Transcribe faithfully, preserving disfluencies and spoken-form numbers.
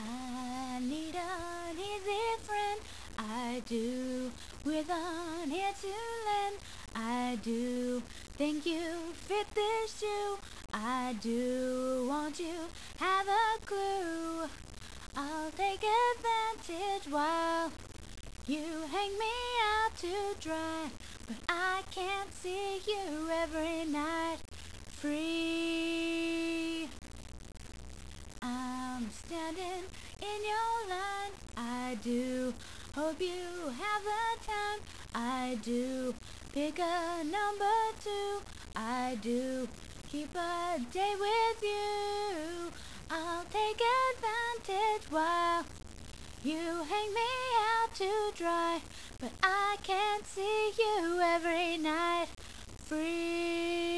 I need an easy friend. I do, with on here to lend. I do think you fit this shoe. I do want you have a clue. I'll take advantage while you hang me out to dry. But I can't see you every night free. I'm standing in your line. I do hope you have the time. I do pick a number two. I do keep a day with you. I'll take advantage while you hang me out to dry. But I can't see you every night free.